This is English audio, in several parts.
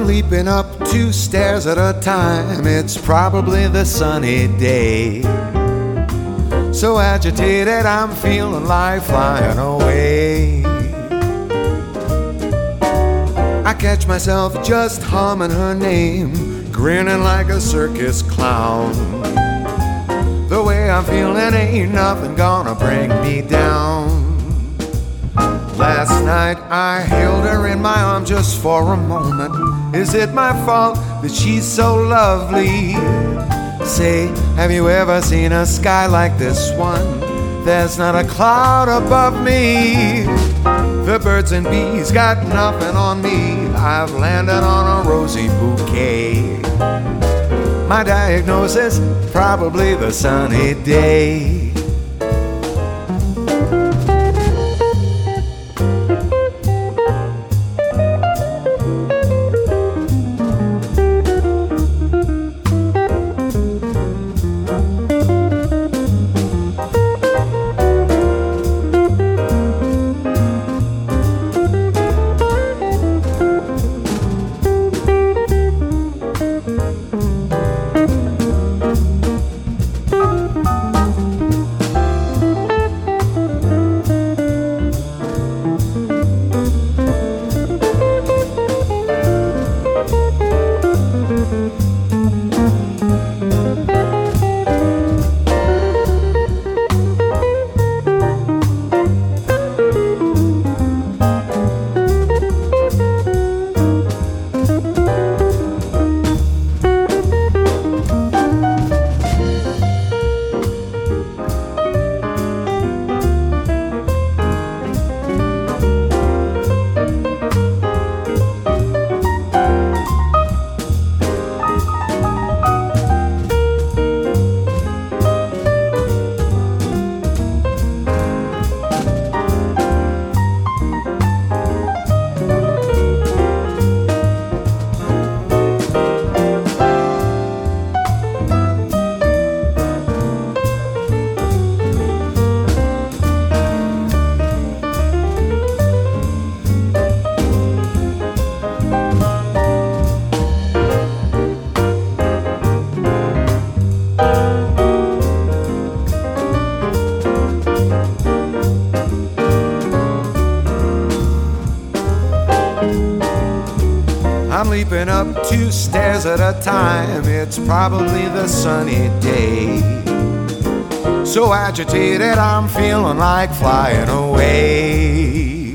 leaping up 2 stairs at a time. It's probably the sunny day. So agitated, I'm feeling like flying away. I catch myself just humming her name, grinning like a circus clown. The way I'm feeling ain't nothing gonna bring me down. Last night I held her in my arms just for a moment. Is it my fault that she's so lovely? Say, have you ever seen a sky like this one? There's not a cloud above me. The birds and bees got nothing on me. I've landed on a rosy bouquet. My diagnosis, probably the sunny day. I'm leaping up 2 stairs at a time. It's probably the sunny day. So agitated, I'm feeling like flying away.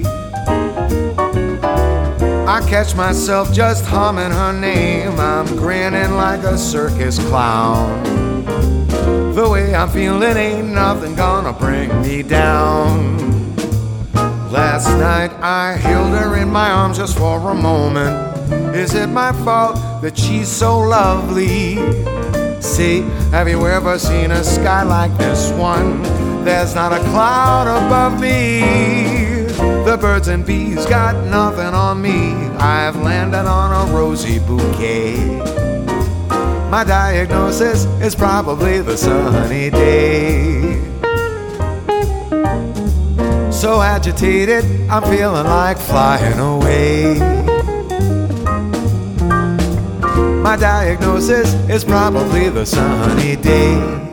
I catch myself just humming her name. I'm grinning like a circus clown. The way I'm feeling ain't nothing gonna bring me down. Last night I held her in my arms just for a moment. Is it my fault that she's so lovely? See, have you ever seen a sky like this one? There's not a cloud above me. The birds and bees got nothing on me. I've landed on a rosy bouquet. My diagnosis is probably the sunny day. So agitated, I'm feeling like flying away. My diagnosis is probably the sunny day.